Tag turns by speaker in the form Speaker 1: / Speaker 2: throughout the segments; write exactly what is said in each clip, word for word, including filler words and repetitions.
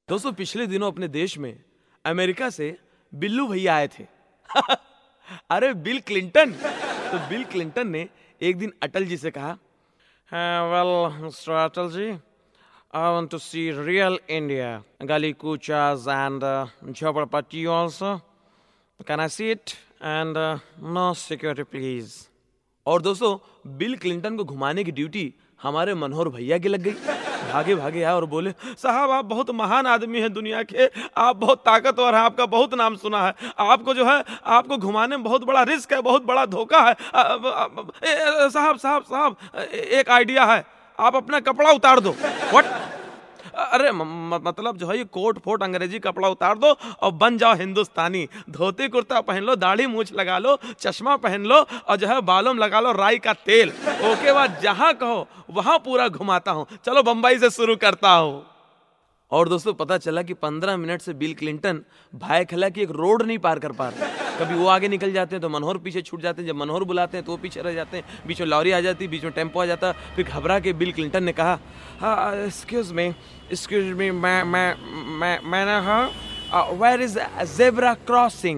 Speaker 1: दोस्तों पिछले दिनों अपने देश में अमेरिका से बिल्लू भैया आए थे। अरे बिल क्लिंटन। तो बिल क्लिंटन ने एक दिन अटल जी से कहा, well mister Atal ji, I want to see real India, gali कूचास and jhopadpatti also, can I see it and no security please. और दोस्तों बिल क्लिंटन को घुमाने की ड्यूटी हमारे मनोहर भैया की लग गई। भागे भागे आए और बोले, साहब आप बहुत महान आदमी हैं दुनिया के, आप बहुत ताकतवर हैं, आपका बहुत नाम सुना है, आपको जो है आपको घुमाने में बहुत बड़ा रिस्क है, बहुत बड़ा धोखा है। साहब साहब साहब एक आइडिया है, आप अपना कपड़ा उतार दो। व्हाट? अरे म, म, मतलब जो है ये कोट फोट अंग्रेजी कपड़ा उतार दो और बन जाओ हिंदुस्तानी। धोती कुर्ता पहन लो, दाढ़ी मूछ लगा लो, चश्मा पहन लो और जो है बालों में लगा लो राई का तेल। ओके बाद जहां कहो वहां पूरा घुमाता हूं। चलो बंबई से शुरू करता हूं। और दोस्तों पता चला कि पंद्रह मिनट से बिल क्लिंटन भाई खला की एक रोड नहीं पार कर पा रहे। कभी वो आगे निकल जाते हैं तो मनोहर पीछे छूट जाते हैं, जब मनोहर बुलाते हैं तो वो पीछे रह जाते हैं, बीच में लॉरी आ जाती, बीच में टेम्पो आ जाता। फिर घबरा के बिल क्लिंटन ने कहा, हाँ एक्सक्यूज मी एक्सक्यूज मी मैं मैं मैं मैंने कहा वेयर इज ज़ेब्रा क्रॉसिंग।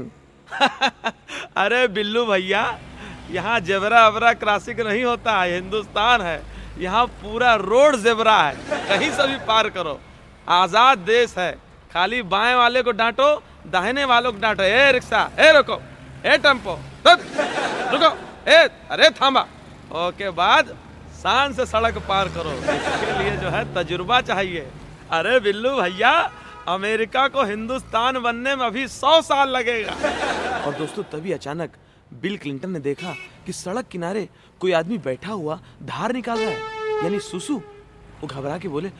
Speaker 1: अरे बिल्लू भैया यहाँ जेबरा अबरा क्रॉसिंग नहीं होता है, हिंदुस्तान है, यहाँ पूरा रोड जेबरा है, कहीं से भी पार करो। आजाद देश है, खाली बाएं वाले को डांटो, दाहिने वालों को डांटो। ए रिक्शा, ए रुको, ए टेम्पो, रुको, ए अरे थामा। ओके बाद शान से सड़क पार करो। इसके लिए जो है तजुर्बा चाहिए। अरे बिल्लू भैया अमेरिका को हिंदुस्तान बनने में अभी सौ साल लगेगा। और दोस्तों तभी अचानक बिल क्लिंटन ने देखा कि सड़क किनारे कोई आदमी बैठा हुआ धार निकाल रहा है, यानी सुसु। वो घबरा के बोले,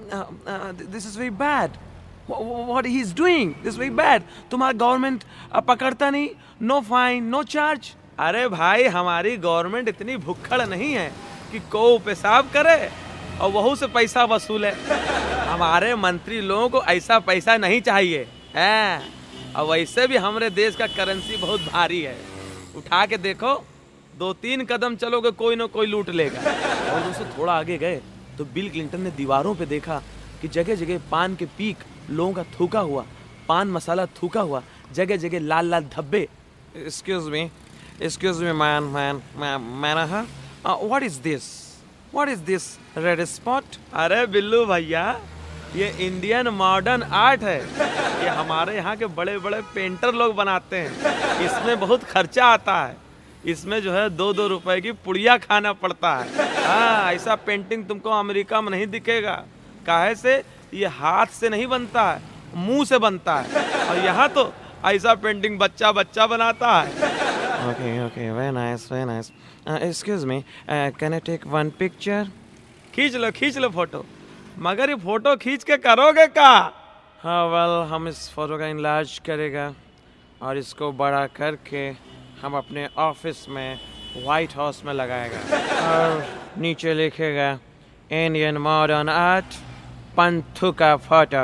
Speaker 1: this is very bad, what he is doing, this very bad. तुम्हारा गवर्नमेंट पकड़ता नहीं, नो फाइन नो चार्ज। अरे भाई हमारी गवर्नमेंट इतनी भुक्खड़ नहीं है कि को पेशाब करे और वहू से पैसा वसूले। हमारे मंत्री लोगों को ऐसा पैसा नहीं चाहिए है। और वैसे भी हमारे देश का करेंसी बहुत भारी है, उठा के देखो, दो तीन कदम चलोगे कोई ना कोई लूट लेगा। और दोस्तों थोड़ा आगे गए तो बिल क्लिंटन ने दीवारों पे देखा कि जगह जगह पान के पीक लोगों का थूका हुआ, पान मसाला थूका हुआ, जगह जगह लाल लाल धब्बे। Excuse me excuse me man man man what is this, what is this red spot? अरे बिल्लू भैया ये इंडियन मॉडर्न आर्ट है, ये हमारे यहाँ के बड़े बड़े पेंटर लोग बनाते हैं। इसमें बहुत खर्चा आता है, इसमें जो है दो दो रुपए की पुड़िया खाना पड़ता है। हाँ ऐसा पेंटिंग तुमको अमेरिका में नहीं दिखेगा। काहे से? ये हाथ से नहीं बनता है, मुंह से बनता है। और यहाँ तो ऐसा पेंटिंग बच्चा बच्चा बनाता है। Okay okay very nice very nice. Excuse me can I take one picture? खींच लो खींच लो फोटो, मगर ये फोटो खींच के करोगे क्या? हाँ वेल हम इस फोटो का इनलार्ज करेगा और इसको बड़ा करके हम अपने ऑफिस में व्हाइट हाउस में लगाएगा और नीचे लिखेगा इंडियन मॉडर्न आर्ट पंथू का फोटो।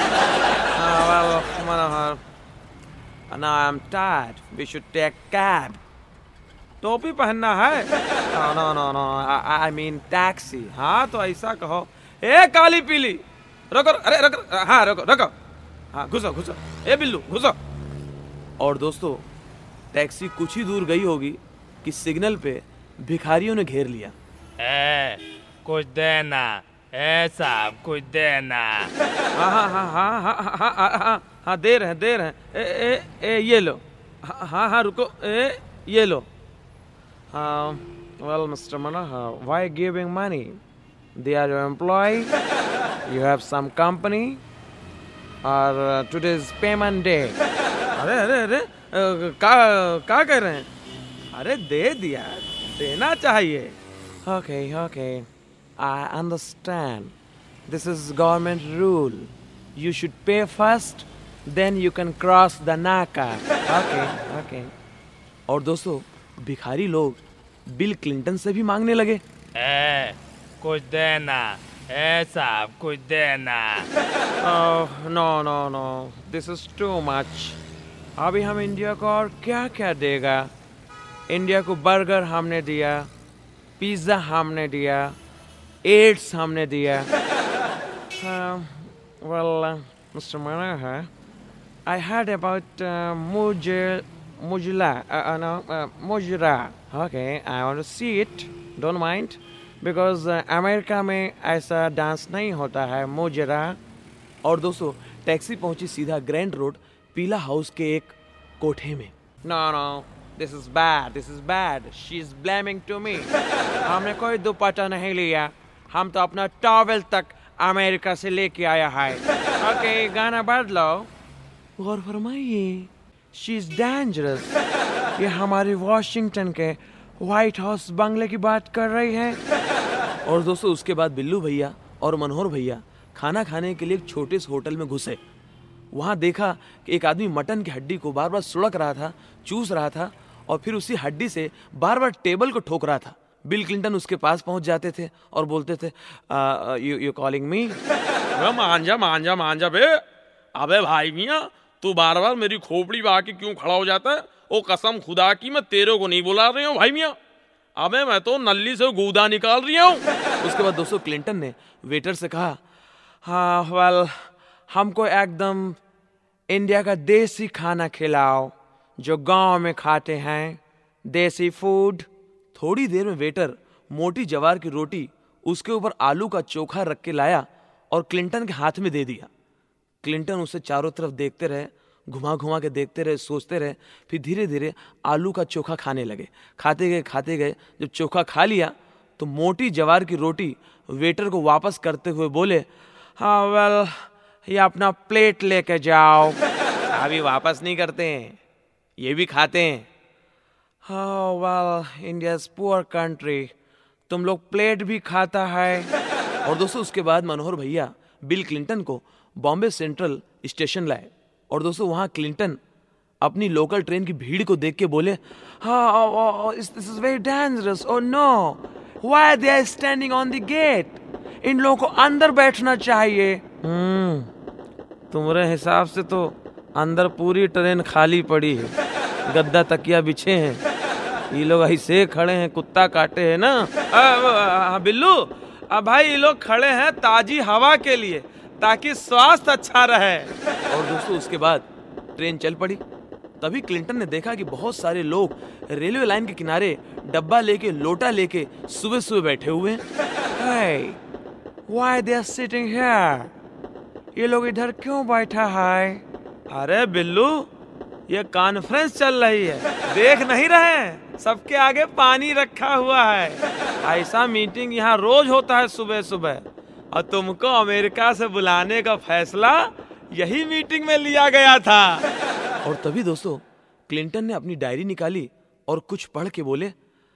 Speaker 1: Manohar now I'm tired, we should take cab। टोपी पहनना है? No no no I mean taxi. हाँ तो ऐसा कहो, ए काली पीली रुको, अरे रुको, हाँ रुको रुको, हाँ घुसो घुसो, ए बिल्लू घुसो। और दोस्तों टैक्सी कुछ ही दूर गई होगी कि सिग्नल पे भिखारियों ने घेर लिया।
Speaker 2: ए कुछ देना, ए साहब कुछ देना।
Speaker 1: हाँ हाँ हाँ हाँ हाँ हाँ हाँ हाँ हाँ दे रहे हैं दे रहे हैं, ए ए ए ये लो, हाँ हाँ हाँ रुको, ए ये लो। हाँ well mister Manohar, why giving money? They are your employ, you have some company और टुडे इज पेमेंट डे। अरे अरे अरे का का कह रहे हैं? अरे दे दिया, देना चाहिए। Okay okay I understand, this is government rule, you should pay first then you can cross the naka. Okay okay. और दोस्तों भिखारी लोग बिल क्लिंटन से भी मांगने लगे,
Speaker 2: ए कुछ देना, ए साहब कुछ देना।
Speaker 1: No no no this is too much. अभी हम इंडिया को और क्या क्या देगा? इंडिया को बर्गर हमने दिया, पिज्जा हमने दिया, एड्स हमने दिया। Well mister Manohar, I heard about uh, Mujir, Mujila, uh, uh, no, uh, Mujira. Okay, I want to see it. Don't mind, because uh, America में ऐसा डांस नहीं होता है मुजरा। और दोस्तों टैक्सी पहुंची सीधा ग्रैंड रोड पीला हाउस के एक कोठे में। No no, this is bad, this is bad, she is blaming to me. हमने कोई दुपट्टा नहीं लिया, हम तो अपना टॉवेल तक अमेरिका से लेके आया है। ओके, गाना बदलो। गौर फरमाइए, शी इज डेंजरस। ये हमारी वॉशिंगटन के व्हाइट हाउस बंगले की बात कर रही है। और दोस्तों उसके बाद बिल्लू भैया और मनोहर भैया खाना खाने के लिए एक छोटे से होटल में घुसे। वहां देखा कि एक आदमी मटन की हड्डी को बार बार सुड़क रहा था, चूस रहा था और फिर उसी हड्डी से बार बार टेबल को ठोक रहा था। बिल क्लिंटन उसके पास पहुंच जाते थे और बोलते थे, यू यू कॉलिंग मी?
Speaker 2: मांझा मांझा मांझा बे। अबे भाई मियाँ, तू बार बार मेरी खोपड़ी बहा के क्यों खड़ा हो जाता है? ओ कसम खुदा की, मैं तेरे को नहीं बुला रही हूँ भाई मियाँ। अबे मैं तो नल्ली से गूदा निकाल रही हूँ।
Speaker 1: उसके बाद दोस्तों क्लिंटन ने वेटर से कहा, हाँ वेल, हमको एकदम इंडिया का देसी खाना खिलाओ जो गांव में खाते हैं, देसी फूड। थोड़ी देर में वेटर मोटी जवार की रोटी उसके ऊपर आलू का चोखा रख के लाया और क्लिंटन के हाथ में दे दिया। क्लिंटन उसे चारों तरफ देखते रहे, घुमा घुमा के देखते रहे, सोचते रहे, फिर धीरे धीरे आलू का चोखा खाने लगे। खाते गए खाते गए जब चोखा खा लिया तो मोटी जवार की रोटी वेटर को वापस करते हुए बोले, हाँ वेल, ये अपना प्लेट लेके जाओ। अभी वापस नहीं करते हैं, ये भी खाते हैं। हाँ well, India is poor country, तुम लोग प्लेट भी खाता है। और दोस्तों उसके बाद मनोहर भैया बिल क्लिंटन को बॉम्बे सेंट्रल स्टेशन लाए। और दोस्तों वहां क्लिंटन अपनी लोकल ट्रेन की भीड़ को देख के बोले, हाँ this is very dangerous, oh no, why they are standing on the gate? इन लोगों को अंदर बैठना चाहिए। हम्म, तुम्हारे हिसाब से तो अंदर पूरी ट्रेन खाली पड़ी है, गद्दा तकिया बिछे हैं, ये लोग ऐसे खड़े हैं कुत्ता काटे हैं ना। आ, आ, आ, बिल्लू, अब भाई ये लोग खड़े हैं ताजी हवा के लिए ताकि स्वास्थ्य अच्छा रहे। और दोस्तों उसके बाद ट्रेन चल पड़ी। तभी क्लिंटन ने देखा कि बहुत सारे लोग रेलवे लाइन के किनारे डब्बा लेके, लोटा लेके सुबह सुबह बैठे हुए हैं। Why they are sitting here? ये लोग इधर क्यों बैठा है? अरे बिल्लू, ये कॉन्फ्रेंस चल रही है, देख नहीं रहे? सबके आगे पानी रखा हुआ है। ऐसा मीटिंग यहाँ रोज होता है सुबह सुबह, और तुमको अमेरिका से बुलाने का फैसला यही मीटिंग में लिया गया था। और तभी दोस्तों क्लिंटन ने अपनी डायरी निकाली और कुछ पढ़ के बोले,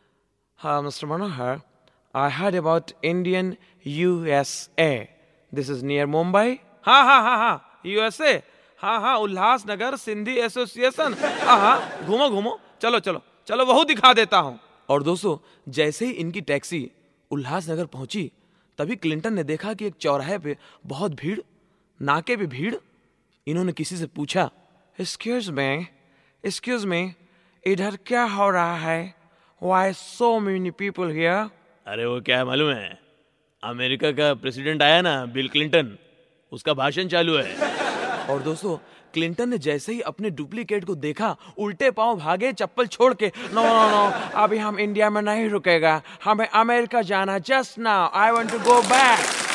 Speaker 1: हाँ mister Manohar, I heard about Indian U S A. This is near Mumbai. हाँ हाँ हाँ हाँ U S A. हाँ हाँ उल्लासनगर सिंधी एसोसिएशन। हाँ हाँ घूमो घूमो, चलो चलो चलो, वह दिखा देता हूँ। और दोस्तों जैसे ही इनकी टैक्सी उल्लासनगर पहुंची तभी क्लिंटन ने देखा कि एक चौराहे पे बहुत भीड़, नाके पे भीड़। इन्होंने किसी से पूछा, एक्सक्यूज मी, एक्सक्यूज मी, इधर क्या हो रहा है? Why so many people here?
Speaker 2: अरे वो क्या है मालूम है, अमेरिका का प्रेसिडेंट आया ना, बिल क्लिंटन, उसका भाषण चालू है।
Speaker 1: और दोस्तों क्लिंटन ने जैसे ही अपने डुप्लीकेट को देखा उल्टे पांव भागे चप्पल छोड़ के, नो नो नो, अभी हम इंडिया में नहीं रुकेगा, हमें अमेरिका जाना, just now I want to go back.